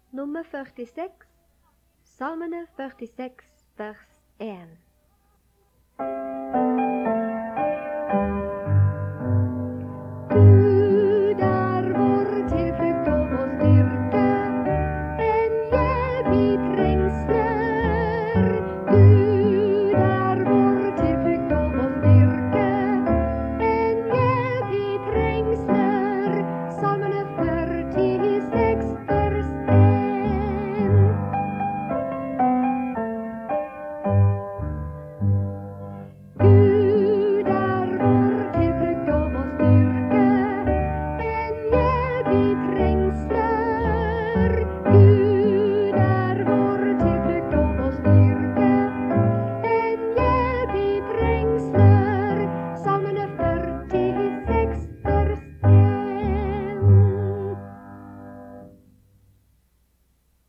Nummer 46, Salmene 46, vers 1. Gud vår tilflukt og vår styrke, en hjelp i trengsler. Gud vår tilflukt og vår styrke, en hjelp i trengsler. Salmene 46, vers 1. Gud vår tilflukt og vår styrke, en hjelp i trengsler.